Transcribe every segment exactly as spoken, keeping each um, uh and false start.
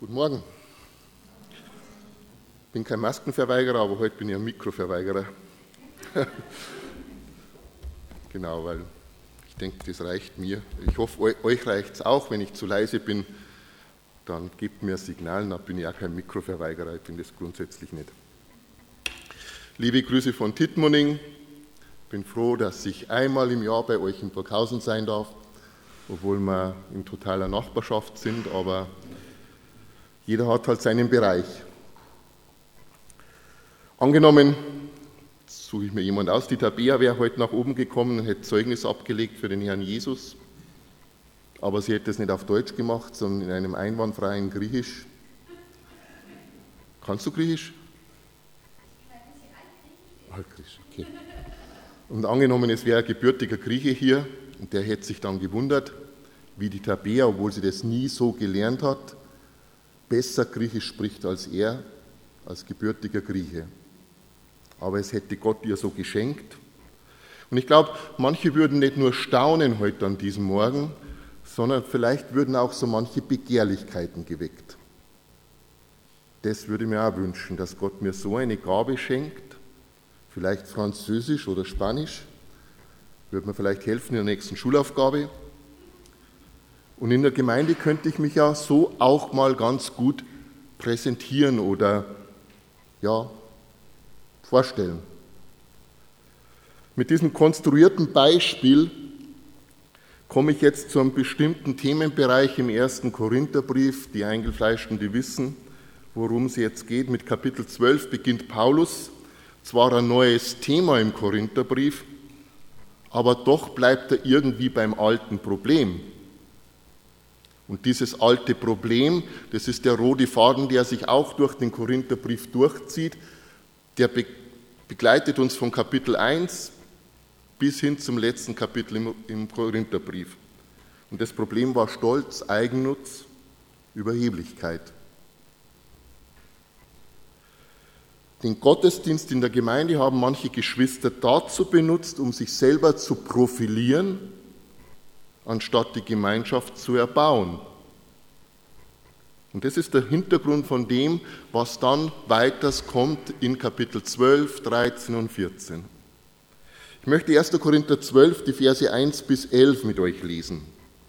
Guten Morgen. Ich bin kein Maskenverweigerer, aber heute bin ich ein Mikroverweigerer. Genau, weil ich denke, das reicht mir. Ich hoffe, euch reicht es auch. Wenn ich zu leise bin, dann gebt mir ein Signal, dann bin ich auch kein Mikroverweigerer. Ich bin das grundsätzlich nicht. Liebe Grüße von Tittmoning. Ich bin froh, dass ich einmal im Jahr bei euch in Burghausen sein darf, obwohl wir in totaler Nachbarschaft sind, aber jeder hat halt seinen Bereich. Angenommen, jetzt suche ich mir jemand aus, die Tabea wäre heute nach oben gekommen und hätte Zeugnis abgelegt für den Herrn Jesus, aber sie hätte es nicht auf Deutsch gemacht, sondern in einem einwandfreien Griechisch. Kannst du Griechisch? Altgriechisch, okay. Und angenommen, es wäre ein gebürtiger Grieche hier und der hätte sich dann gewundert, wie die Tabea, obwohl sie das nie so gelernt hat, besser Griechisch spricht als er, als gebürtiger Grieche. Aber es hätte Gott ihr so geschenkt. Und ich glaube, manche würden nicht nur staunen heute an diesem Morgen, sondern vielleicht würden auch so manche Begehrlichkeiten geweckt. Das würde ich mir auch wünschen, dass Gott mir so eine Gabe schenkt, vielleicht Französisch oder Spanisch, würde mir vielleicht helfen in der nächsten Schulaufgabe. Und in der Gemeinde könnte ich mich ja so auch mal ganz gut präsentieren oder ja, vorstellen. Mit diesem konstruierten Beispiel komme ich jetzt zu einem bestimmten Themenbereich im ersten Korintherbrief. Die Eingefleischten, die wissen, worum es jetzt geht. Mit Kapitel zwölf beginnt Paulus. Zwar ein neues Thema im Korintherbrief, aber doch bleibt er irgendwie beim alten Problem. Und dieses alte Problem, das ist der rote Faden, der sich auch durch den Korintherbrief durchzieht, der be- begleitet uns von Kapitel eins bis hin zum letzten Kapitel im, im Korintherbrief. Und das Problem war Stolz, Eigennutz, Überheblichkeit. Den Gottesdienst in der Gemeinde haben manche Geschwister dazu benutzt, um sich selber zu profilieren, anstatt die Gemeinschaft zu erbauen. Und das ist der Hintergrund von dem, was dann weiters kommt in Kapitel zwölf, dreizehn und vierzehn. Ich möchte erster Korinther zwölf, die Verse eins bis elf mit euch lesen.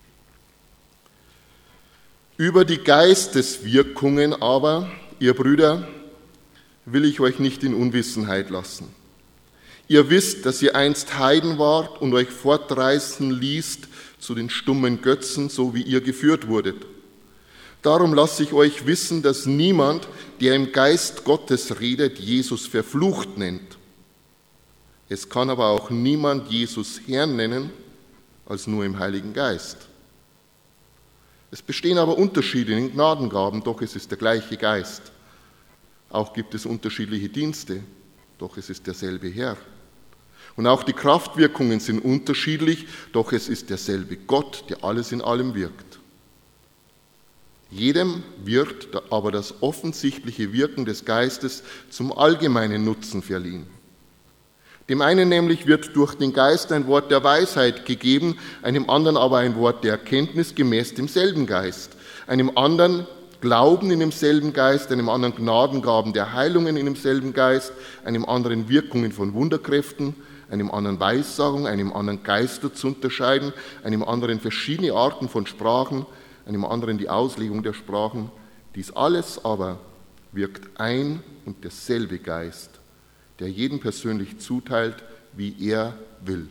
Über die Geisteswirkungen aber, ihr Brüder, will ich euch nicht in Unwissenheit lassen. Ihr wisst, dass ihr einst Heiden wart und euch fortreißen ließt zu den stummen Götzen, so wie ihr geführt wurdet. Darum lasse ich euch wissen, dass niemand, der im Geist Gottes redet, Jesus verflucht nennt. Es kann aber auch niemand Jesus Herrn nennen, als nur im Heiligen Geist. Es bestehen aber Unterschiede in den Gnadengaben, doch es ist der gleiche Geist. Auch gibt es unterschiedliche Dienste, doch es ist derselbe Herr. Und auch die Kraftwirkungen sind unterschiedlich, doch es ist derselbe Gott, der alles in allem wirkt. Jedem wird aber das offensichtliche Wirken des Geistes zum allgemeinen Nutzen verliehen. Dem einen nämlich wird durch den Geist ein Wort der Weisheit gegeben, einem anderen aber ein Wort der Erkenntnis gemäß demselben Geist, einem anderen Glauben in demselben Geist, einem anderen Gnadengaben der Heilungen in demselben Geist, einem anderen Wirkungen von Wunderkräften, einem anderen Weissagung, einem anderen Geister zu unterscheiden, einem anderen verschiedene Arten von Sprachen, einem anderen die Auslegung der Sprachen. Dies alles aber wirkt ein und derselbe Geist, der jedem persönlich zuteilt, wie er will.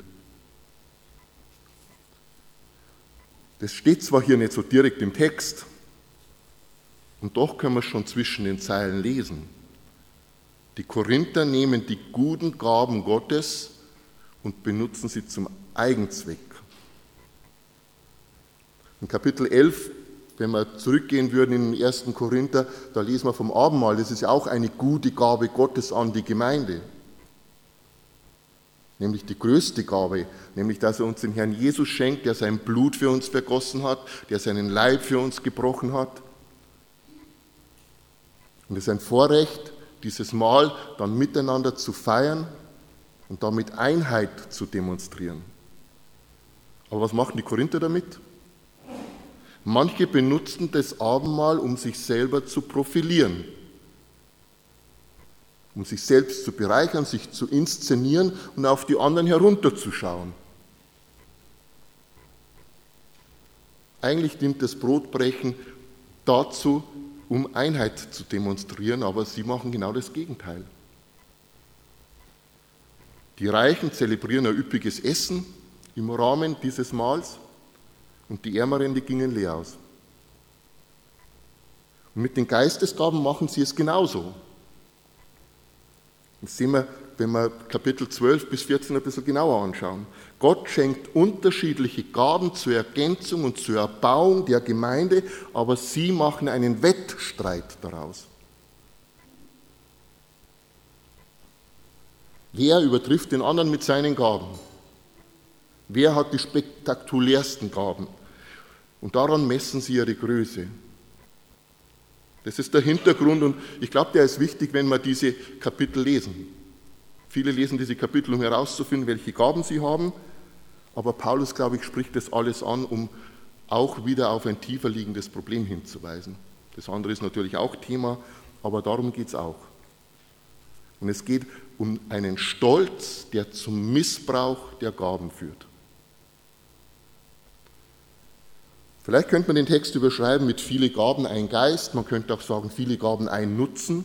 Das steht zwar hier nicht so direkt im Text, und doch können wir es schon zwischen den Zeilen lesen. Die Korinther nehmen die guten Gaben Gottes und benutzen sie zum Eigenzweck. In Kapitel elf, wenn wir zurückgehen würden in den ersten Korinther, da lesen wir vom Abendmahl, das ist ja auch eine gute Gabe Gottes an die Gemeinde. Nämlich die größte Gabe, nämlich dass er uns den Herrn Jesus schenkt, der sein Blut für uns vergossen hat, der seinen Leib für uns gebrochen hat. Und es ist ein Vorrecht, dieses Mahl dann miteinander zu feiern und damit Einheit zu demonstrieren. Aber was machen die Korinther damit? Manche benutzten das Abendmahl, um sich selber zu profilieren, um sich selbst zu bereichern, sich zu inszenieren und auf die anderen herunterzuschauen. Eigentlich dient das Brotbrechen dazu, um Einheit zu demonstrieren, aber sie machen genau das Gegenteil. Die Reichen zelebrieren ein üppiges Essen im Rahmen dieses Mahls und die Ärmeren, die gingen leer aus. Und mit den Geistesgaben machen sie es genauso. Das sehen wir, wenn wir Kapitel zwölf bis vierzehn ein bisschen genauer anschauen. Gott schenkt unterschiedliche Gaben zur Ergänzung und zur Erbauung der Gemeinde, aber sie machen einen Wettstreit daraus. Wer übertrifft den anderen mit seinen Gaben? Wer hat die spektakulärsten Gaben? Und daran messen sie ihre Größe. Das ist der Hintergrund und ich glaube, der ist wichtig, wenn wir diese Kapitel lesen. Viele lesen diese Kapitel, um herauszufinden, welche Gaben sie haben, aber Paulus, glaube ich, spricht das alles an, um auch wieder auf ein tiefer liegendes Problem hinzuweisen. Das andere ist natürlich auch Thema, aber darum geht es auch. Und es geht um einen Stolz, der zum Missbrauch der Gaben führt. Vielleicht könnte man den Text überschreiben mit viele Gaben, ein Geist. Man könnte auch sagen, viele Gaben, ein Nutzen.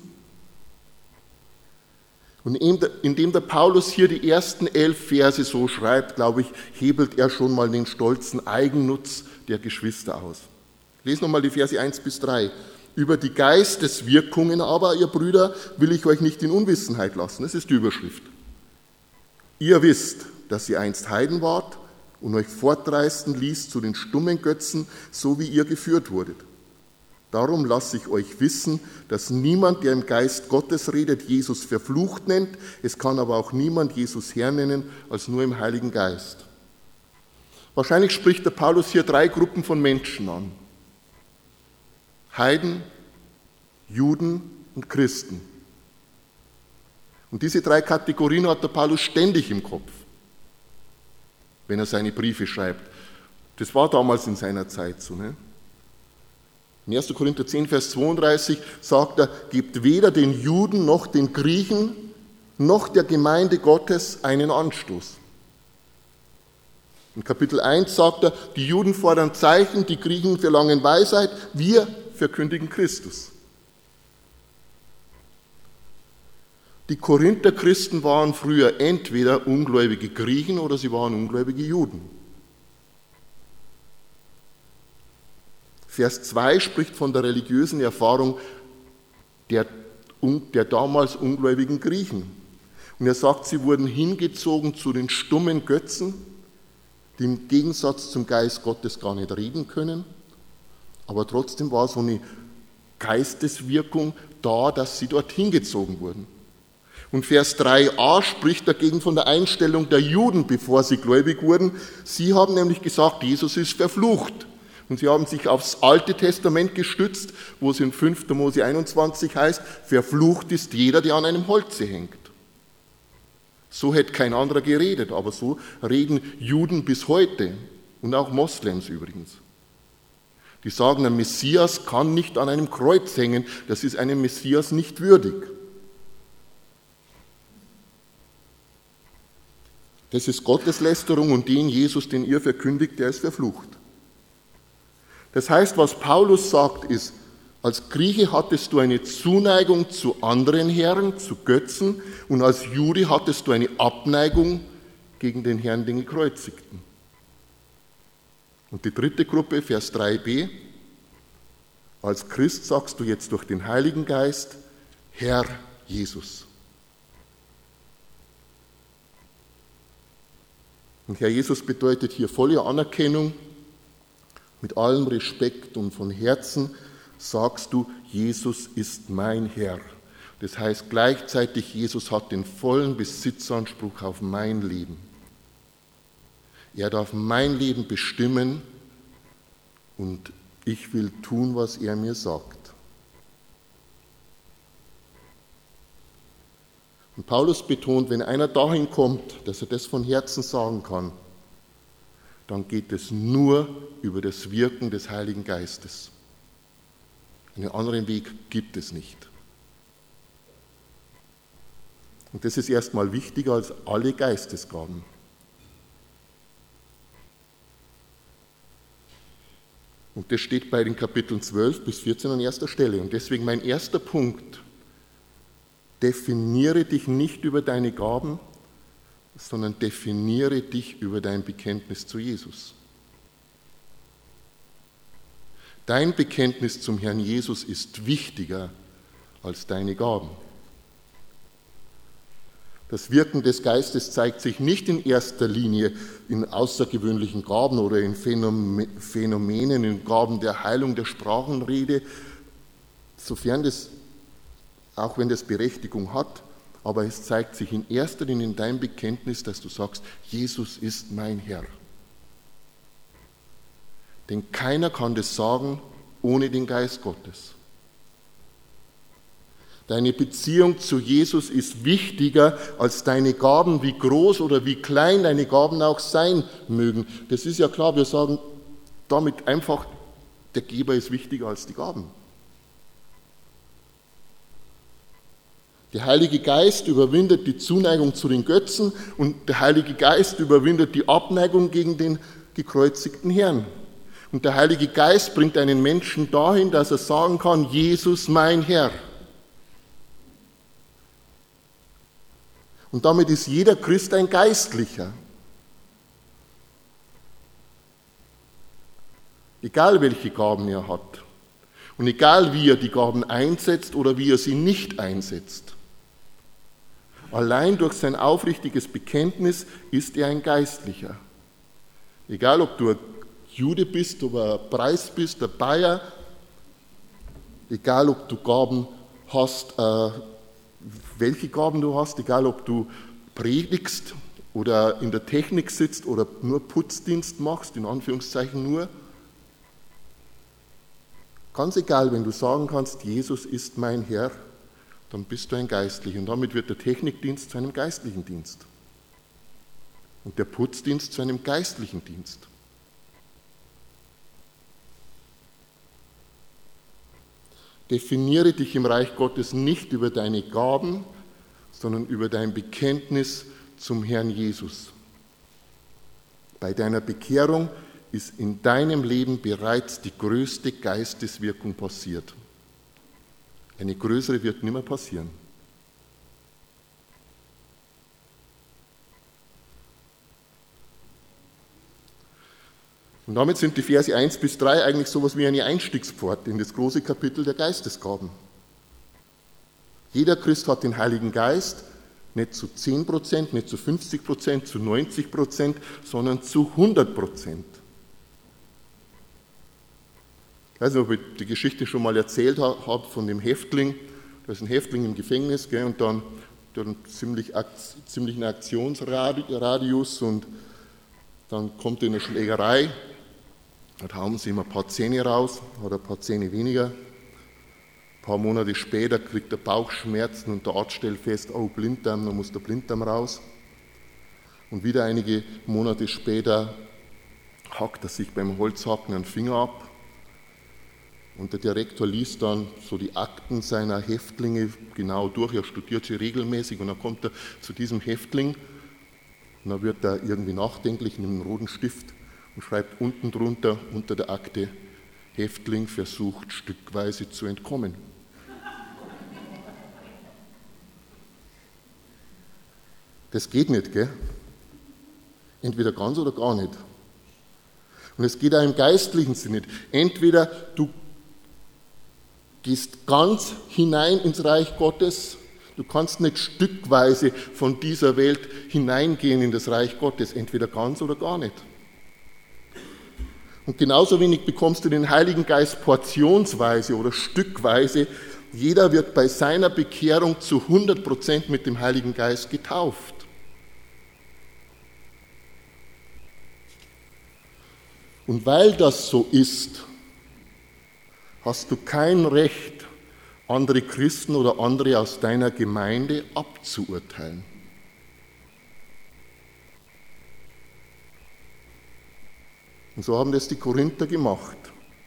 Und indem der Paulus hier die ersten elf Verse so schreibt, glaube ich, hebelt er schon mal den stolzen Eigennutz der Geschwister aus. Lesen nochmal die Verse eins bis drei. Über die Geisteswirkungen aber, ihr Brüder, will ich euch nicht in Unwissenheit lassen. Das ist die Überschrift. Ihr wisst, dass ihr einst Heiden wart und euch fortreißen ließ zu den stummen Götzen, so wie ihr geführt wurdet. Darum lasse ich euch wissen, dass niemand, der im Geist Gottes redet, Jesus verflucht nennt. Es kann aber auch niemand Jesus Herr nennen, als nur im Heiligen Geist. Wahrscheinlich spricht der Paulus hier drei Gruppen von Menschen an. Heiden, Juden und Christen. Und diese drei Kategorien hat der Paulus ständig im Kopf, wenn er seine Briefe schreibt. Das war damals in seiner Zeit so. Ne? In erster Korinther zehn, Vers zweiunddreißig sagt er, gebt weder den Juden noch den Griechen noch der Gemeinde Gottes einen Anstoß. In Kapitel eins sagt er, die Juden fordern Zeichen, die Griechen verlangen Weisheit, wir verkündigen Christus. Die Korinther Christen waren früher entweder ungläubige Griechen oder sie waren ungläubige Juden. Vers zwei spricht von der religiösen Erfahrung der, der damals ungläubigen Griechen. Und er sagt, sie wurden hingezogen zu den stummen Götzen, die im Gegensatz zum Geist Gottes gar nicht reden können. Aber trotzdem war so eine Geisteswirkung da, dass sie dort hingezogen wurden. Und Vers drei a spricht dagegen von der Einstellung der Juden, bevor sie gläubig wurden. Sie haben nämlich gesagt, Jesus ist verflucht. Und sie haben sich aufs Alte Testament gestützt, wo es in fünfter Mose einundzwanzig heißt, verflucht ist jeder, der an einem Holze hängt. So hätte kein anderer geredet, aber so reden Juden bis heute und auch Moslems übrigens. Die sagen, ein Messias kann nicht an einem Kreuz hängen, das ist einem Messias nicht würdig. Das ist Gotteslästerung und den Jesus, den ihr verkündigt, der ist verflucht. Das heißt, was Paulus sagt, ist, als Grieche hattest du eine Zuneigung zu anderen Herren, zu Götzen, und als Jude hattest du eine Abneigung gegen den Herrn, den Gekreuzigten. Und die dritte Gruppe, Vers drei b, als Christ sagst du jetzt durch den Heiligen Geist, Herr Jesus. Und Herr Jesus bedeutet hier volle Anerkennung, mit allem Respekt und von Herzen sagst du, Jesus ist mein Herr. Das heißt gleichzeitig, Jesus hat den vollen Besitzanspruch auf mein Leben. Er darf mein Leben bestimmen und ich will tun, was er mir sagt. Und Paulus betont, wenn einer dahin kommt, dass er das von Herzen sagen kann, dann geht es nur über das Wirken des Heiligen Geistes. Einen anderen Weg gibt es nicht. Und das ist erstmal wichtiger als alle Geistesgaben. Und das steht bei den Kapiteln zwölf bis vierzehn an erster Stelle. Und deswegen mein erster Punkt: Definiere dich nicht über deine Gaben, sondern definiere dich über dein Bekenntnis zu Jesus. Dein Bekenntnis zum Herrn Jesus ist wichtiger als deine Gaben. Das Wirken des Geistes zeigt sich nicht in erster Linie in außergewöhnlichen Gaben oder in Phänomenen, in Gaben der Heilung, der Sprachenrede, sofern das, auch wenn das Berechtigung hat, aber es zeigt sich in erster Linie in deinem Bekenntnis, dass du sagst, Jesus ist mein Herr. Denn keiner kann das sagen ohne den Geist Gottes. Deine Beziehung zu Jesus ist wichtiger als deine Gaben, wie groß oder wie klein deine Gaben auch sein mögen. Das ist ja klar, wir sagen damit einfach, der Geber ist wichtiger als die Gaben. Der Heilige Geist überwindet die Zuneigung zu den Götzen und der Heilige Geist überwindet die Abneigung gegen den gekreuzigten Herrn. Und der Heilige Geist bringt einen Menschen dahin, dass er sagen kann, Jesus mein Herr. Und damit ist jeder Christ ein Geistlicher. Egal welche Gaben er hat. Und egal wie er die Gaben einsetzt oder wie er sie nicht einsetzt. Allein durch sein aufrichtiges Bekenntnis ist er ein Geistlicher. Egal ob du ein Jude bist, ob du ein Preis bist, ein Bayer, egal ob du Gaben hast, äh, welche Gaben du hast, egal ob du predigst oder in der Technik sitzt oder nur Putzdienst machst, in Anführungszeichen nur. Ganz egal, wenn du sagen kannst, Jesus ist mein Herr, dann bist du ein Geistlicher. Und damit wird der Technikdienst zu einem geistlichen Dienst. Und der Putzdienst zu einem geistlichen Dienst. Definiere dich im Reich Gottes nicht über deine Gaben, sondern über dein Bekenntnis zum Herrn Jesus. Bei deiner Bekehrung ist in deinem Leben bereits die größte Geisteswirkung passiert. Eine größere wird nicht mehr passieren. Und damit sind die Verse eins bis drei eigentlich so etwas wie eine Einstiegspforte in das große Kapitel der Geistesgaben. Jeder Christ hat den Heiligen Geist, nicht zu zehn Prozent, nicht zu fünfzig Prozent, zu neunzig Prozent, sondern zu hundert Prozent. Ich weiß nicht, ob ich die Geschichte schon mal erzählt habe von dem Häftling. Da ist ein Häftling im Gefängnis, gell, und dann der hat einen ziemlich, ziemlichen Aktionsradius und dann kommt er in eine Schlägerei. Dann hauen sie ihm ein paar Zähne raus, hat ein paar Zähne weniger. Ein paar Monate später kriegt er Bauchschmerzen und der Arzt stellt fest, oh, Blinddarm, dann muss der Blinddarm raus. Und wieder einige Monate später hackt er sich beim Holzhacken einen Finger ab. Und der Direktor liest dann so die Akten seiner Häftlinge genau durch, er studiert sie regelmäßig und dann kommt er zu diesem Häftling und dann wird er irgendwie nachdenklich, nimmt einen roten Stift und schreibt unten drunter, unter der Akte, Häftling versucht stückweise zu entkommen. Das geht nicht, gell? Entweder ganz oder gar nicht. Und es geht auch im geistlichen Sinn nicht. Entweder du gehst ganz hinein ins Reich Gottes, du kannst nicht stückweise von dieser Welt hineingehen in das Reich Gottes, entweder ganz oder gar nicht. Und genauso wenig bekommst du den Heiligen Geist portionsweise oder stückweise. Jeder wird bei seiner Bekehrung zu hundert Prozent mit dem Heiligen Geist getauft. Und weil das so ist, hast du kein Recht, andere Christen oder andere aus deiner Gemeinde abzuurteilen. Und so haben das die Korinther gemacht.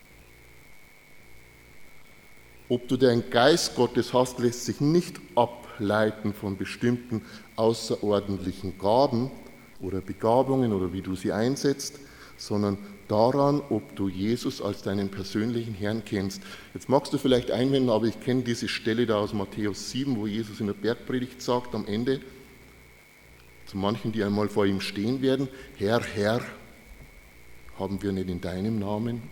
Ob du den Geist Gottes hast, lässt sich nicht ableiten von bestimmten außerordentlichen Gaben oder Begabungen oder wie du sie einsetzt, sondern daran, ob du Jesus als deinen persönlichen Herrn kennst. Jetzt magst du vielleicht einwenden, aber ich kenne diese Stelle da aus Matthäus sieben, wo Jesus in der Bergpredigt sagt am Ende, zu manchen, die einmal vor ihm stehen werden, Herr, Herr, haben wir nicht in deinem Namen?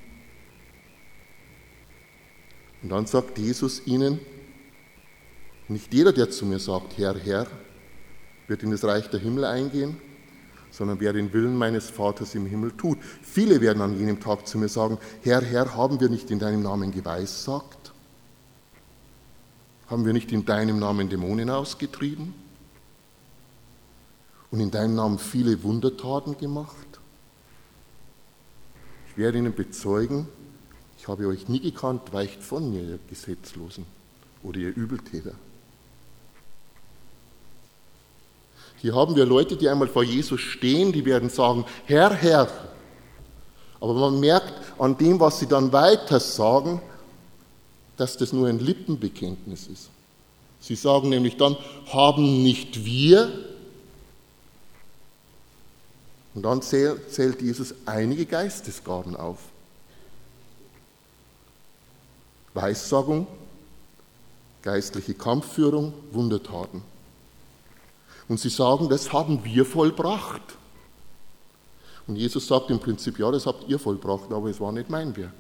Und dann sagt Jesus ihnen, nicht jeder, der zu mir sagt, Herr, Herr, wird in das Reich der Himmel eingehen, sondern wer den Willen meines Vaters im Himmel tut. Viele werden an jenem Tag zu mir sagen, Herr, Herr, haben wir nicht in deinem Namen geweissagt? Haben wir nicht in deinem Namen Dämonen ausgetrieben? Und in deinem Namen viele Wundertaten gemacht? Ich werde ihnen bezeugen, ich habe euch nie gekannt, weicht von mir, ihr Gesetzlosen oder ihr Übeltäter. Hier haben wir Leute, die einmal vor Jesus stehen, die werden sagen, Herr, Herr. Aber man merkt an dem, was sie dann weiter sagen, dass das nur ein Lippenbekenntnis ist. Sie sagen nämlich dann, haben nicht wir? Und dann zählt Jesus einige Geistesgaben auf. Weissagung, geistliche Kampfführung, Wundertaten. Und sie sagen, das haben wir vollbracht. Und Jesus sagt im Prinzip, ja, das habt ihr vollbracht, aber es war nicht mein Werk.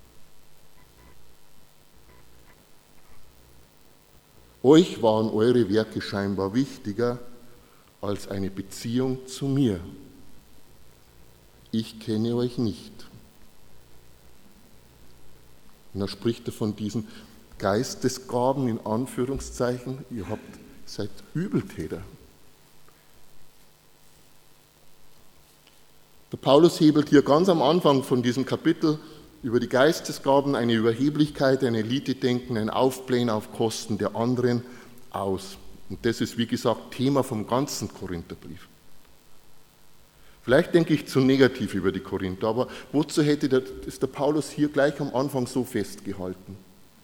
Euch waren eure Werke scheinbar wichtiger als eine Beziehung zu mir. Ich kenne euch nicht. Und da spricht er von diesen Geistesgaben in Anführungszeichen. Ihr habt, seid Übeltäter. Der Paulus hebelt hier ganz am Anfang von diesem Kapitel über die Geistesgaben eine Überheblichkeit, ein Elite-Denken, ein Aufblähen auf Kosten der anderen aus. Und das ist, wie gesagt, Thema vom ganzen Korintherbrief. Vielleicht denke ich zu negativ über die Korinther, aber wozu hätte der, ist der Paulus hier gleich am Anfang so festgehalten?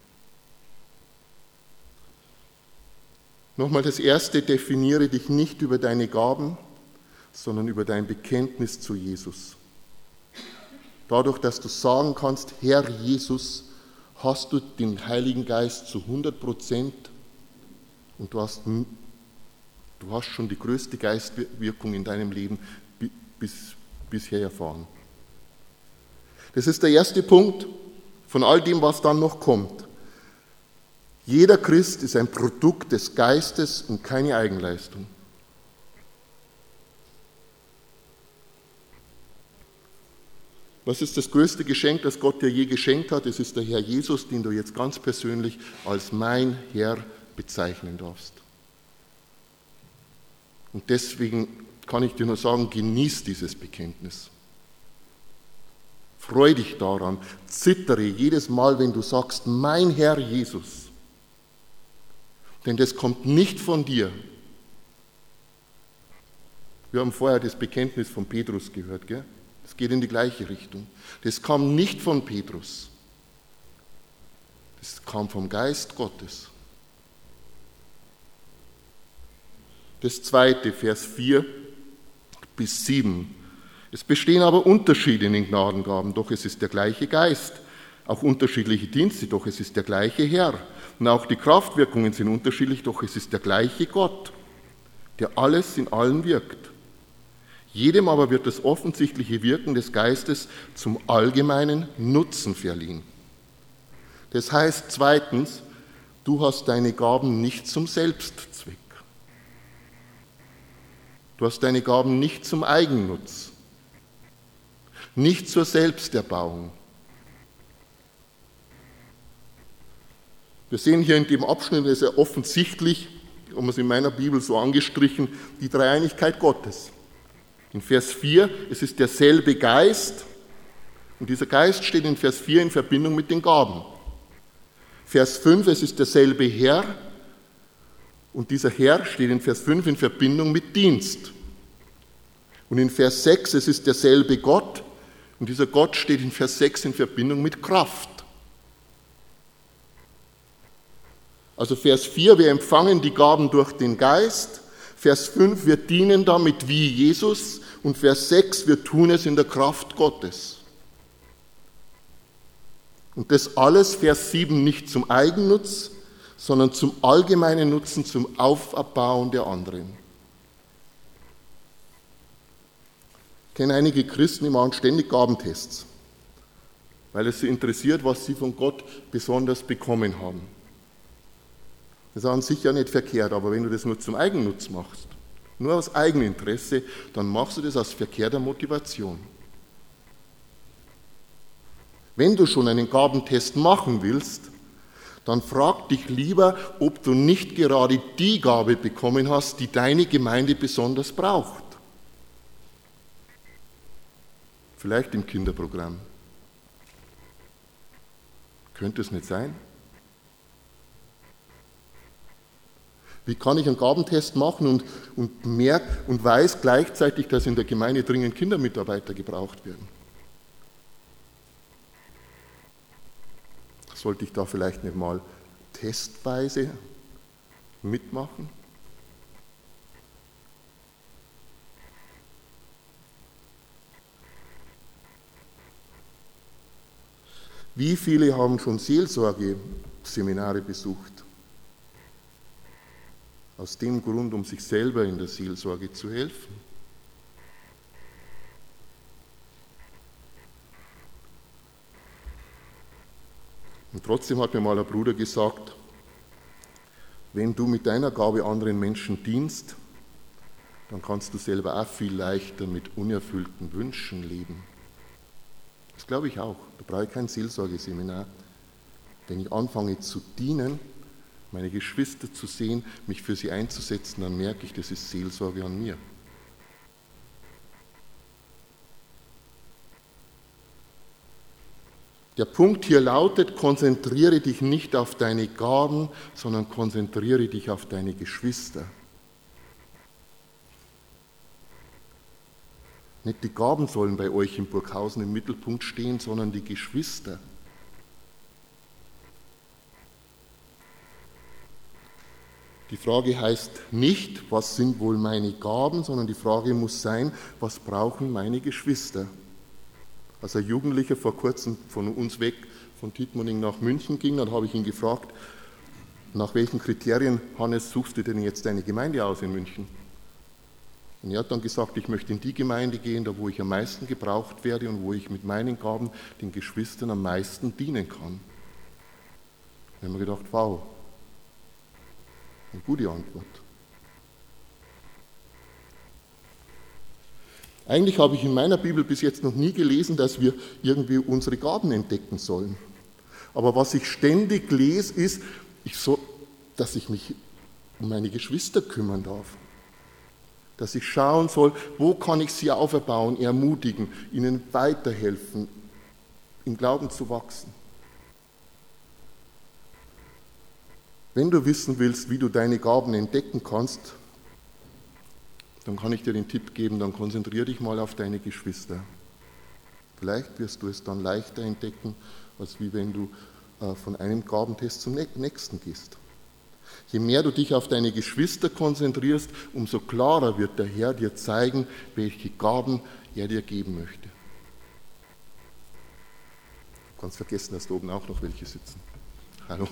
Nochmal das Erste, definiere dich nicht über deine Gaben, sondern über dein Bekenntnis zu Jesus. Dadurch, dass du sagen kannst, Herr Jesus, hast du den Heiligen Geist zu hundert Prozent und du hast, du hast schon die größte Geistwirkung in deinem Leben bis, bisher erfahren. Das ist der erste Punkt von all dem, was dann noch kommt. Jeder Christ ist ein Produkt des Geistes und keine Eigenleistung. Was ist das größte Geschenk, das Gott dir je geschenkt hat? Es ist der Herr Jesus, den du jetzt ganz persönlich als mein Herr bezeichnen darfst. Und deswegen kann ich dir nur sagen, genieß dieses Bekenntnis. Freu dich daran, zittere jedes Mal, wenn du sagst, mein Herr Jesus. Denn das kommt nicht von dir. Wir haben vorher das Bekenntnis von Petrus gehört, gell? Das geht in die gleiche Richtung. Das kam nicht von Petrus. Das kam vom Geist Gottes. Das zweite, Vers vier bis sieben. Es bestehen aber Unterschiede in den Gnadengaben, doch es ist der gleiche Geist. Auch unterschiedliche Dienste, doch es ist der gleiche Herr. Und auch die Kraftwirkungen sind unterschiedlich, doch es ist der gleiche Gott, der alles in allen wirkt. Jedem aber wird das offensichtliche Wirken des Geistes zum allgemeinen Nutzen verliehen. Das heißt zweitens, du hast deine Gaben nicht zum Selbstzweck. Du hast deine Gaben nicht zum Eigennutz, nicht zur Selbsterbauung. Wir sehen hier in dem Abschnitt, das ist ja offensichtlich, haben wir es in meiner Bibel so angestrichen, die Dreieinigkeit Gottes. In Vers vier, es ist derselbe Geist und dieser Geist steht in Vers vier in Verbindung mit den Gaben. Vers fünf, es ist derselbe Herr und dieser Herr steht in Vers fünf in Verbindung mit Dienst. Und in Vers sechs, es ist derselbe Gott Und dieser Gott steht in Vers sechs in Verbindung mit Kraft. Also Vers vier, wir empfangen die Gaben durch den Geist. Vers fünf, wir dienen damit wie Jesus. Und Vers sechs, wir tun es in der Kraft Gottes. Und das alles, Vers sieben, nicht zum Eigennutz, sondern zum allgemeinen Nutzen, zum Auferbauen der anderen. Ich kenne einige Christen, die machen ständig Gabentests, weil es sie interessiert, was sie von Gott besonders bekommen haben. Das ist an sich ja nicht verkehrt, aber wenn du das nur zum Eigennutz machst, nur aus Eigeninteresse, dann machst du das aus verkehrter Motivation. Wenn du schon einen Gabentest machen willst, dann frag dich lieber, ob du nicht gerade die Gabe bekommen hast, die deine Gemeinde besonders braucht. Vielleicht im Kinderprogramm. Könnte es nicht sein? Wie kann ich einen Gabentest machen und, und merke und weiß gleichzeitig, dass in der Gemeinde dringend Kindermitarbeiter gebraucht werden? Sollte ich da vielleicht nicht mal testweise mitmachen? Wie viele haben schon Seelsorgeseminare besucht? Aus dem Grund, um sich selber in der Seelsorge zu helfen. Und trotzdem hat mir mal ein Bruder gesagt, wenn du mit deiner Gabe anderen Menschen dienst, dann kannst du selber auch viel leichter mit unerfüllten Wünschen leben. Das glaube ich auch. Da brauche ich kein Seelsorgeseminar. Wenn ich anfange zu dienen, meine Geschwister zu sehen, mich für sie einzusetzen, dann merke ich, das ist Seelsorge an mir. Der Punkt hier lautet, konzentriere dich nicht auf deine Gaben, sondern konzentriere dich auf deine Geschwister. Nicht die Gaben sollen bei euch in Burghausen im Mittelpunkt stehen, sondern die Geschwister. Die Frage heißt nicht, was sind wohl meine Gaben, sondern die Frage muss sein, was brauchen meine Geschwister? Als ein Jugendlicher vor kurzem von uns weg, von Tittmoning nach München ging, dann habe ich ihn gefragt, nach welchen Kriterien, Hannes, suchst du denn jetzt deine Gemeinde aus in München? Und er hat dann gesagt, ich möchte in die Gemeinde gehen, da wo ich am meisten gebraucht werde und wo ich mit meinen Gaben den Geschwistern am meisten dienen kann. Da haben wir gedacht, wow, eine gute Antwort. Eigentlich habe ich in meiner Bibel bis jetzt noch nie gelesen, dass wir irgendwie unsere Gaben entdecken sollen. Aber was ich ständig lese, ist, ich so, dass ich mich um meine Geschwister kümmern darf. Dass ich schauen soll, wo kann ich sie auferbauen, ermutigen, ihnen weiterhelfen, im Glauben zu wachsen. Wenn du wissen willst, wie du deine Gaben entdecken kannst, dann kann ich dir den Tipp geben, dann konzentriere dich mal auf deine Geschwister. Vielleicht wirst du es dann leichter entdecken, als wie wenn du äh, von einem Gabentest zum nächsten gehst. Je mehr du dich auf deine Geschwister konzentrierst, umso klarer wird der Herr dir zeigen, welche Gaben er dir geben möchte. Du kannst vergessen, dass da oben auch noch welche sitzen. Hallo.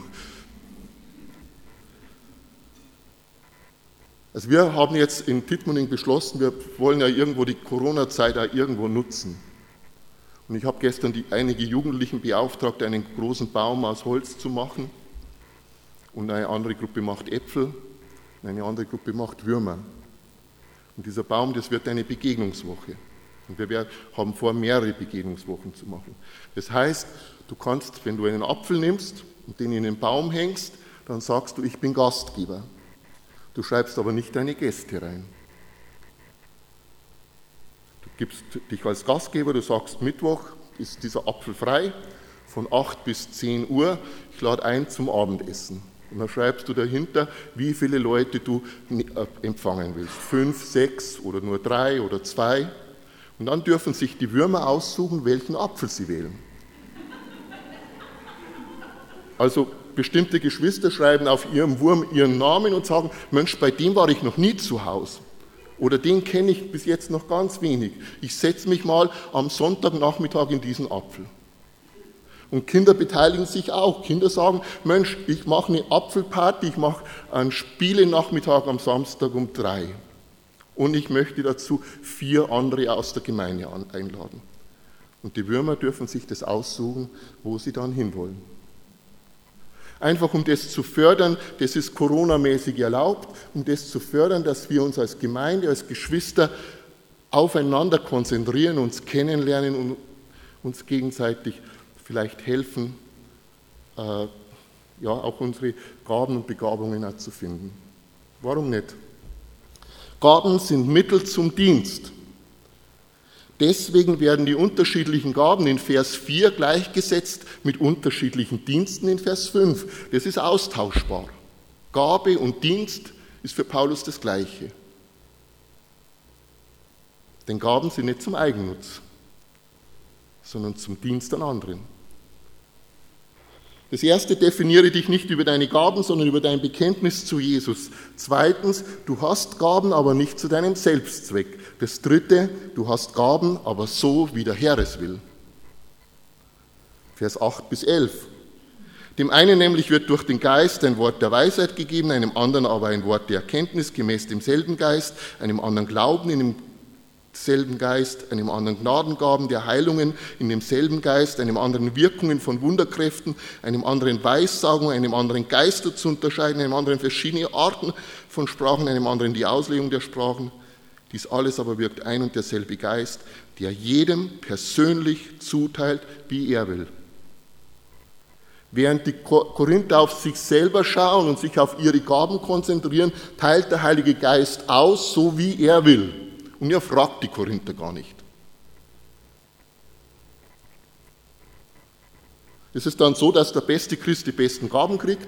Also wir haben jetzt in Tittmoning beschlossen, wir wollen ja irgendwo die Corona-Zeit auch irgendwo nutzen. Und ich habe gestern die, einige Jugendlichen beauftragt, einen großen Baum aus Holz zu machen. Und eine andere Gruppe macht Äpfel und eine andere Gruppe macht Würmer. Und dieser Baum, das wird eine Begegnungswoche. Und wir haben vor, mehrere Begegnungswochen zu machen. Das heißt, du kannst, wenn du einen Apfel nimmst und den in den Baum hängst, dann sagst du, ich bin Gastgeber. Du schreibst aber nicht deine Gäste rein. Du gibst dich als Gastgeber, du sagst, Mittwoch ist dieser Apfel frei, von acht bis zehn Uhr, ich lade ein zum Abendessen. Und dann schreibst du dahinter, wie viele Leute du empfangen willst. Fünf, sechs oder nur drei oder zwei. Und dann dürfen sich die Würmer aussuchen, welchen Apfel sie wählen. Also bestimmte Geschwister schreiben auf ihrem Wurm ihren Namen und sagen, Mensch, bei dem war ich noch nie zu Hause. Oder den kenne ich bis jetzt noch ganz wenig. Ich setze mich mal am Sonntagnachmittag in diesen Apfel. Und Kinder beteiligen sich auch. Kinder sagen, Mensch, ich mache eine Apfelparty, ich mache einen Spielenachmittag am Samstag um drei. Und ich möchte dazu vier andere aus der Gemeinde einladen. Und die Würmer dürfen sich das aussuchen, wo sie dann hinwollen. Einfach um das zu fördern, das ist coronamäßig erlaubt, um das zu fördern, dass wir uns als Gemeinde, als Geschwister aufeinander konzentrieren, uns kennenlernen und uns gegenseitig vielleicht helfen, äh, ja, auch unsere Gaben und Begabungen auch zu finden. Warum nicht? Gaben sind Mittel zum Dienst. Deswegen werden die unterschiedlichen Gaben in Vers vier gleichgesetzt mit unterschiedlichen Diensten in Vers fünf. Das ist austauschbar. Gabe und Dienst ist für Paulus das Gleiche. Denn Gaben sind nicht zum Eigennutz, sondern zum Dienst an anderen. Das erste, definiere dich nicht über deine Gaben, sondern über dein Bekenntnis zu Jesus. Zweitens, du hast Gaben, aber nicht zu deinem Selbstzweck. Das dritte, du hast Gaben, aber so, wie der Herr es will. Vers acht bis elf. Dem einen nämlich wird durch den Geist ein Wort der Weisheit gegeben, einem anderen aber ein Wort der Erkenntnis gemäß demselben Geist, einem anderen Glauben in dem selben Geist, einem anderen Gnadengaben der Heilungen in demselben Geist, einem anderen Wirkungen von Wunderkräften, einem anderen Weissagung, einem anderen Geister zu unterscheiden, einem anderen verschiedene Arten von Sprachen, einem anderen die Auslegung der Sprachen. Dies alles aber wirkt ein und derselbe Geist, der jedem persönlich zuteilt, wie er will. Während die Korinther auf sich selber schauen und sich auf ihre Gaben konzentrieren, teilt der Heilige Geist aus, so wie er will. Und er fragt die Korinther gar nicht. Es ist dann so, dass der beste Christ die besten Gaben kriegt.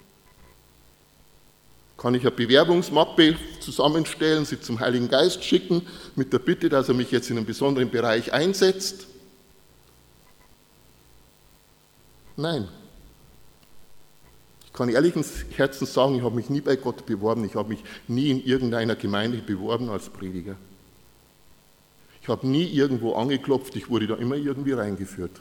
Kann ich eine Bewerbungsmappe zusammenstellen, sie zum Heiligen Geist schicken, mit der Bitte, dass er mich jetzt in einem besonderen Bereich einsetzt? Nein. Ich kann ehrlichen Herzens sagen, ich habe mich nie bei Gott beworben, ich habe mich nie in irgendeiner Gemeinde beworben als Prediger. Ich habe nie irgendwo angeklopft, ich wurde da immer irgendwie reingeführt.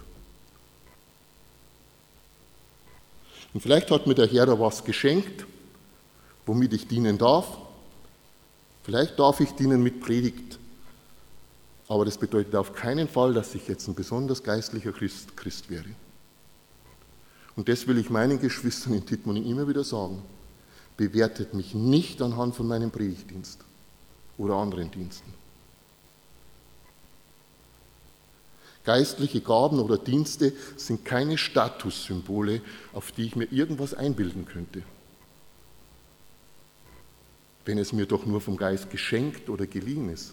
Und vielleicht hat mir der Herr da was geschenkt, womit ich dienen darf. Vielleicht darf ich dienen mit Predigt. Aber das bedeutet auf keinen Fall, dass ich jetzt ein besonders geistlicher Christ, Christ wäre. Und das will ich meinen Geschwistern in Tittmoning immer wieder sagen. Bewertet mich nicht anhand von meinem Predigtdienst oder anderen Diensten. Geistliche Gaben oder Dienste sind keine Statussymbole, auf die ich mir irgendwas einbilden könnte. Wenn es mir doch nur vom Geist geschenkt oder geliehen ist.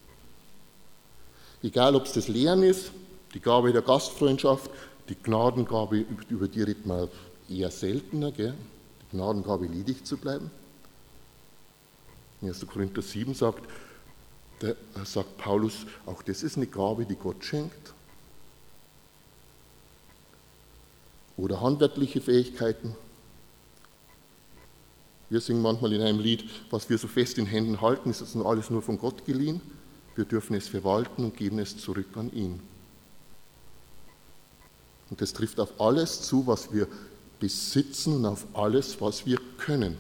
Egal, ob es das Lehren ist, die Gabe der Gastfreundschaft, die Gnadengabe, über die redet man eher seltener, gell? Die Gnadengabe, ledig zu bleiben. In erster Korinther sieben sagt, der, sagt Paulus, auch das ist eine Gabe, die Gott schenkt. Oder handwerkliche Fähigkeiten. Wir singen manchmal in einem Lied, was wir so fest in Händen halten, ist das alles nur von Gott geliehen. Wir dürfen es verwalten und geben es zurück an ihn. Und das trifft auf alles zu, was wir besitzen und auf alles, was wir können.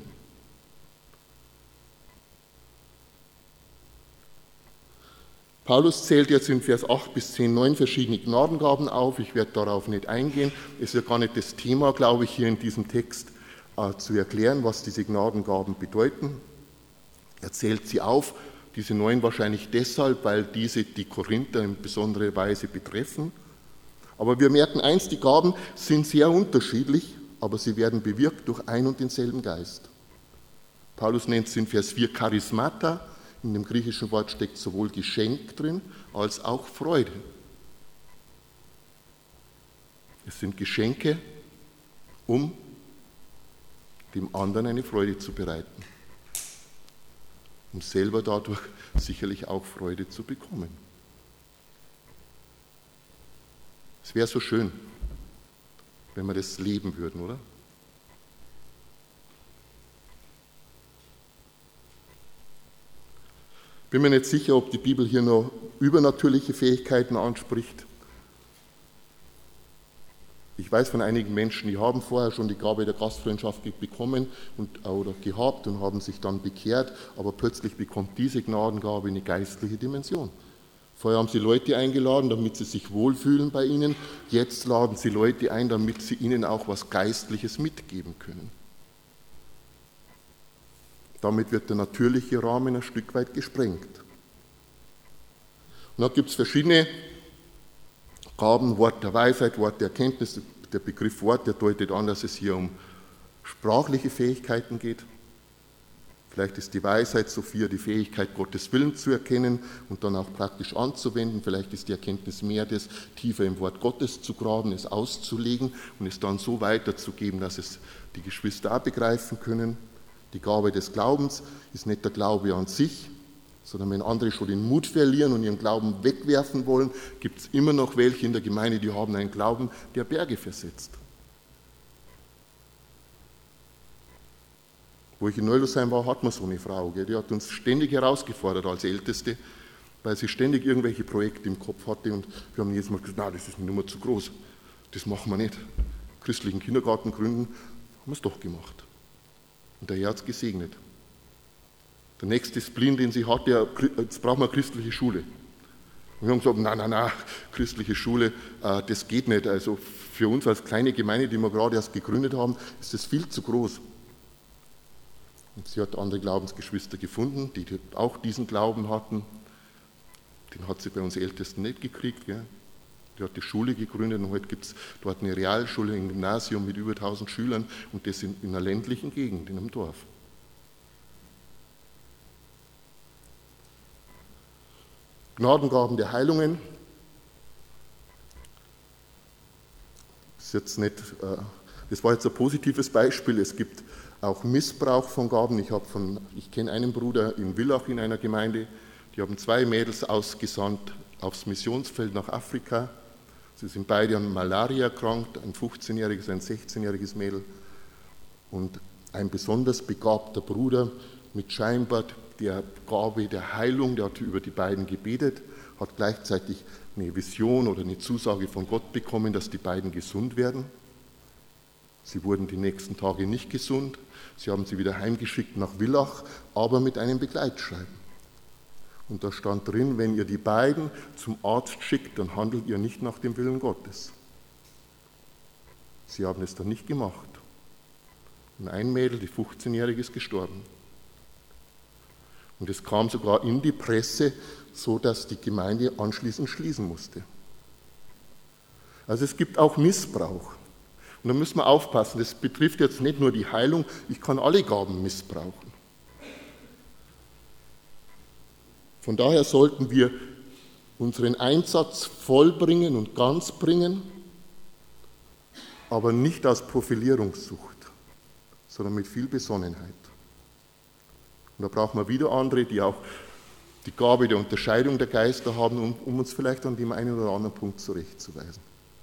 Paulus zählt jetzt in Vers acht bis zehn neun verschiedene Gnadengaben auf. Ich werde darauf nicht eingehen. Es ist ja gar nicht das Thema, glaube ich, hier in diesem Text äh, zu erklären, was diese Gnadengaben bedeuten. Er zählt sie auf, diese neun wahrscheinlich deshalb, weil diese die Korinther in besonderer Weise betreffen. Aber wir merken eins, die Gaben sind sehr unterschiedlich, aber sie werden bewirkt durch ein und denselben Geist. Paulus nennt es in Vers vier Charismata. In dem griechischen Wort steckt sowohl Geschenk drin, als auch Freude. Es sind Geschenke, um dem anderen eine Freude zu bereiten. Um selber dadurch sicherlich auch Freude zu bekommen. Es wäre so schön, wenn wir das leben würden, oder? Bin mir nicht sicher, ob die Bibel hier noch übernatürliche Fähigkeiten anspricht. Ich weiß von einigen Menschen, die haben vorher schon die Gabe der Gastfreundschaft bekommen und, oder gehabt und haben sich dann bekehrt, aber plötzlich bekommt diese Gnadengabe eine geistliche Dimension. Vorher haben sie Leute eingeladen, damit sie sich wohlfühlen bei ihnen. Jetzt laden sie Leute ein, damit sie ihnen auch was Geistliches mitgeben können. Damit wird der natürliche Rahmen ein Stück weit gesprengt. Und da gibt es verschiedene Gaben, Wort der Weisheit, Wort der Erkenntnis. Der Begriff Wort, der deutet an, dass es hier um sprachliche Fähigkeiten geht. Vielleicht ist die Weisheit, Sophia, die Fähigkeit, Gottes Willen zu erkennen und dann auch praktisch anzuwenden. Vielleicht ist die Erkenntnis mehr das, tiefer im Wort Gottes zu graben, es auszulegen und es dann so weiterzugeben, dass es die Geschwister auch begreifen können. Die Gabe des Glaubens ist nicht der Glaube an sich, sondern wenn andere schon den Mut verlieren und ihren Glauben wegwerfen wollen, gibt es immer noch welche in der Gemeinde, die haben einen Glauben, der Berge versetzt. Wo ich in Neulosheim war, hat man so eine Frau, gell? Die hat uns ständig herausgefordert als Älteste, weil sie ständig irgendwelche Projekte im Kopf hatte und wir haben jedes Mal gesagt, nein, das ist mir nur zu groß, das machen wir nicht. Christlichen Kindergarten gründen, haben wir es doch gemacht. Und der Herr hat es gesegnet. Der nächste Spleen, den sie hatte, jetzt brauchen wir eine christliche Schule. Und wir haben gesagt, nein, nein, nein, christliche Schule, das geht nicht. Also für uns als kleine Gemeinde, die wir gerade erst gegründet haben, ist das viel zu groß. Und sie hat andere Glaubensgeschwister gefunden, die auch diesen Glauben hatten. Den hat sie bei uns Ältesten nicht gekriegt. Gell? Die hat die Schule gegründet und heute gibt es dort eine Realschule, ein Gymnasium mit über tausend Schülern und das in, in einer ländlichen Gegend, in einem Dorf. Gnadengaben der Heilungen. Das ist jetzt nicht, das war jetzt ein positives Beispiel. Es gibt auch Missbrauch von Gaben. Ich, habe von, ich kenne einen Bruder in Villach in einer Gemeinde, die haben zwei Mädels ausgesandt aufs Missionsfeld nach Afrika. Sie sind beide an Malaria erkrankt, ein fünfzehnjähriges, ein sechzehnjähriges Mädel. Und ein besonders begabter Bruder mit scheinbar der Gabe der Heilung, der hat über die beiden gebetet, hat gleichzeitig eine Vision oder eine Zusage von Gott bekommen, dass die beiden gesund werden. Sie wurden die nächsten Tage nicht gesund. Sie haben sie wieder heimgeschickt nach Villach, aber mit einem Begleitschreiben. Und da stand drin, wenn ihr die beiden zum Arzt schickt, dann handelt ihr nicht nach dem Willen Gottes. Sie haben es dann nicht gemacht. Und ein Mädel, die fünfzehnjährige, ist gestorben. Und es kam sogar in die Presse, so dass die Gemeinde anschließend schließen musste. Also es gibt auch Missbrauch. Und da müssen wir aufpassen, das betrifft jetzt nicht nur die Heilung, ich kann alle Gaben missbrauchen. Von daher sollten wir unseren Einsatz vollbringen und ganz bringen, aber nicht aus Profilierungssucht, sondern mit viel Besonnenheit. Und da brauchen wir wieder andere, die auch die Gabe der Unterscheidung der Geister haben, um, um uns vielleicht an dem einen oder anderen Punkt zurechtzuweisen.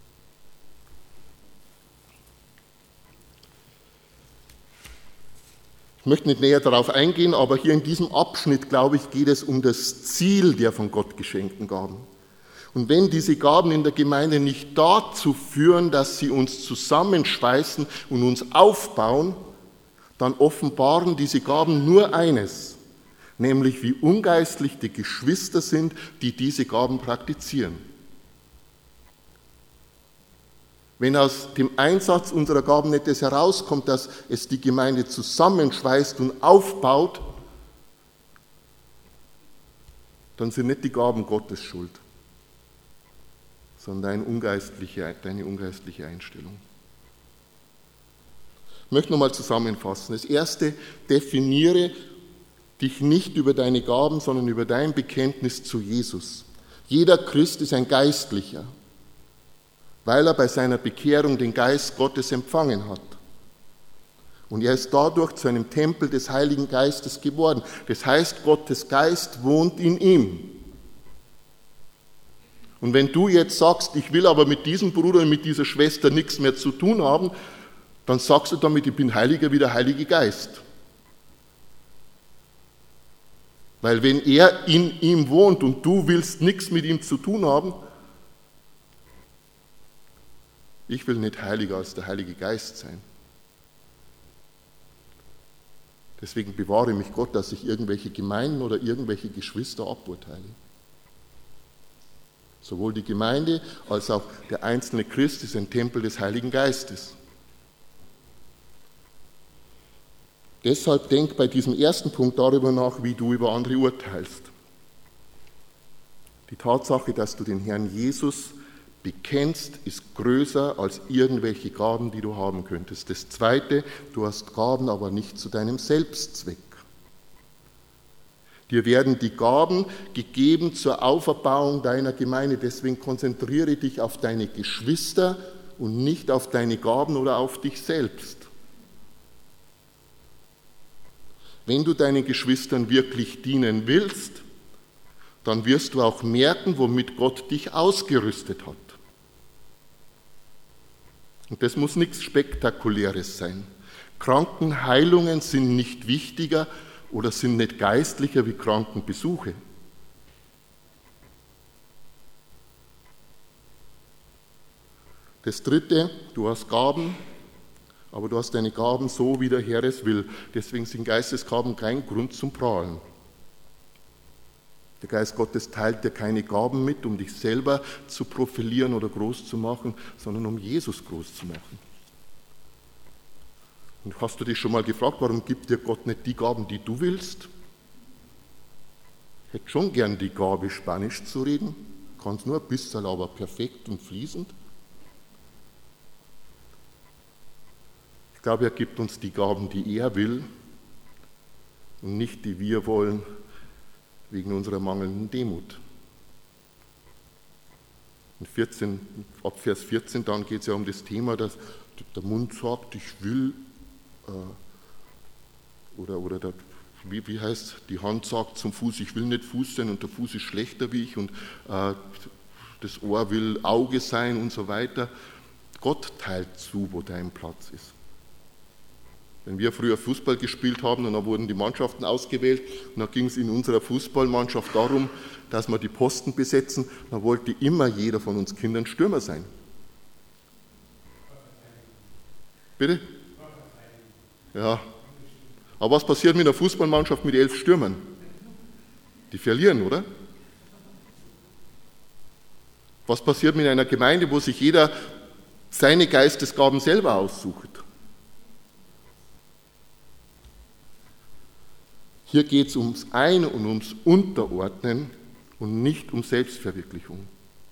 Ich möchte nicht näher darauf eingehen, aber hier in diesem Abschnitt, glaube ich, geht es um das Ziel der von Gott geschenkten Gaben. Und wenn diese Gaben in der Gemeinde nicht dazu führen, dass sie uns zusammenschweißen und uns aufbauen, dann offenbaren diese Gaben nur eines, nämlich wie ungeistlich die Geschwister sind, die diese Gaben praktizieren. Wenn aus dem Einsatz unserer Gaben nicht das herauskommt, dass es die Gemeinde zusammenschweißt und aufbaut, dann sind nicht die Gaben Gottes schuld, sondern deine ungeistliche, deine ungeistliche Einstellung. Ich möchte nochmal zusammenfassen. Das erste, definiere dich nicht über deine Gaben, sondern über dein Bekenntnis zu Jesus. Jeder Christ ist ein Geistlicher, weil er bei seiner Bekehrung den Geist Gottes empfangen hat. Und er ist dadurch zu einem Tempel des Heiligen Geistes geworden. Das heißt, Gottes Geist wohnt in ihm. Und wenn du jetzt sagst, ich will aber mit diesem Bruder und mit dieser Schwester nichts mehr zu tun haben, dann sagst du damit, ich bin heiliger wie der Heilige Geist. Weil wenn er in ihm wohnt und du willst nichts mit ihm zu tun haben, ich will nicht heiliger als der Heilige Geist sein. Deswegen bewahre mich Gott, dass ich irgendwelche Gemeinden oder irgendwelche Geschwister aburteile. Sowohl die Gemeinde als auch der einzelne Christ ist ein Tempel des Heiligen Geistes. Deshalb denk bei diesem ersten Punkt darüber nach, wie du über andere urteilst. Die Tatsache, dass du den Herrn Jesus bekennst, ist größer als irgendwelche Gaben, die du haben könntest. Das Zweite, du hast Gaben, aber nicht zu deinem Selbstzweck. Dir werden die Gaben gegeben zur Auferbauung deiner Gemeinde. Deswegen konzentriere dich auf deine Geschwister und nicht auf deine Gaben oder auf dich selbst. Wenn du deinen Geschwistern wirklich dienen willst, dann wirst du auch merken, womit Gott dich ausgerüstet hat. Und das muss nichts Spektakuläres sein. Krankenheilungen sind nicht wichtiger oder sind nicht geistlicher wie Krankenbesuche. Das Dritte, du hast Gaben, aber du hast deine Gaben so, wie der Herr es will. Deswegen sind Geistesgaben kein Grund zum Prahlen. Der Geist Gottes teilt dir keine Gaben mit, um dich selber zu profilieren oder groß zu machen, sondern um Jesus groß zu machen. Und hast du dich schon mal gefragt, warum gibt dir Gott nicht die Gaben, die du willst? Ich hätte schon gern die Gabe, Spanisch zu reden. Kann es nur ein bisschen, aber perfekt und fließend. Ich glaube, er gibt uns die Gaben, die er will und nicht die wir wollen, wegen unserer mangelnden Demut. In vierzehn, ab Vers vierzehn dann geht es ja um das Thema, dass der Mund sagt, ich will, äh, oder, oder der, wie, wie heißt die Hand sagt zum Fuß, ich will nicht Fuß sein und der Fuß ist schlechter wie ich und äh, das Ohr will Auge sein und so weiter. Gott teilt zu, wo dein Platz ist. Wenn wir früher Fußball gespielt haben und dann wurden die Mannschaften ausgewählt und dann ging es in unserer Fußballmannschaft darum, dass wir die Posten besetzen, dann wollte immer jeder von uns Kindern Stürmer sein. Bitte? Ja. Aber was passiert mit einer Fußballmannschaft mit elf Stürmern? Die verlieren, oder? Was passiert mit einer Gemeinde, wo sich jeder seine Geistesgaben selber aussucht? Hier geht es ums Ein- und ums Unterordnen und nicht um Selbstverwirklichung.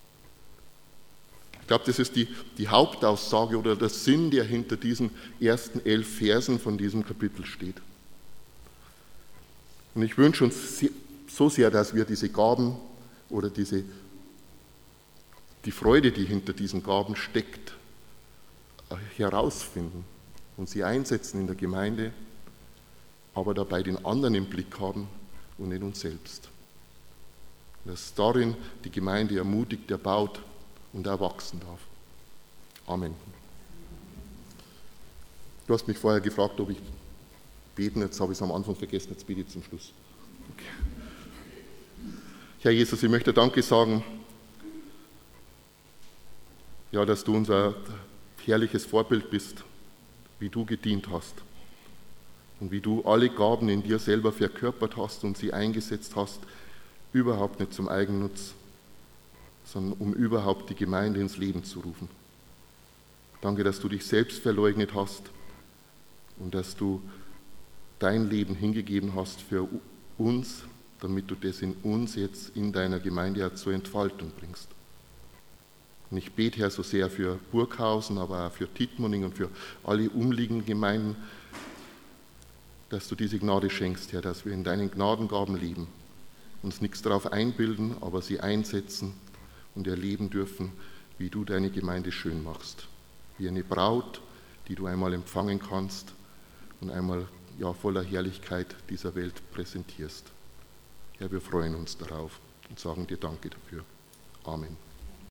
Ich glaube, das ist die, die Hauptaussage oder der Sinn, der hinter diesen ersten elf Versen von diesem Kapitel steht. Und ich wünsche uns so sehr, dass wir diese Gaben oder diese, die Freude, die hinter diesen Gaben steckt, herausfinden und sie einsetzen in der Gemeinde, aber dabei den anderen im Blick haben und nicht uns selbst. Dass darin die Gemeinde ermutigt, erbaut und erwachsen darf. Amen. Du hast mich vorher gefragt, ob ich beten, jetzt habe ich es am Anfang vergessen, jetzt bete ich zum Schluss. Okay. Herr Jesus, ich möchte Danke sagen, ja, dass du unser herrliches Vorbild bist, wie du gedient hast. Und wie du alle Gaben in dir selber verkörpert hast und sie eingesetzt hast, überhaupt nicht zum Eigennutz, sondern um überhaupt die Gemeinde ins Leben zu rufen. Danke, dass du dich selbst verleugnet hast und dass du dein Leben hingegeben hast für uns, damit du das in uns jetzt in deiner Gemeinde zur Entfaltung bringst. Und ich bete, Herr, so sehr für Burghausen, aber auch für Tittmoning und für alle umliegenden Gemeinden, dass du diese Gnade schenkst, Herr, dass wir in deinen Gnadengaben leben, uns nichts darauf einbilden, aber sie einsetzen und erleben dürfen, wie du deine Gemeinde schön machst. Wie eine Braut, die du einmal empfangen kannst und einmal ja, voller Herrlichkeit dieser Welt präsentierst. Herr, wir freuen uns darauf und sagen dir Danke dafür. Amen.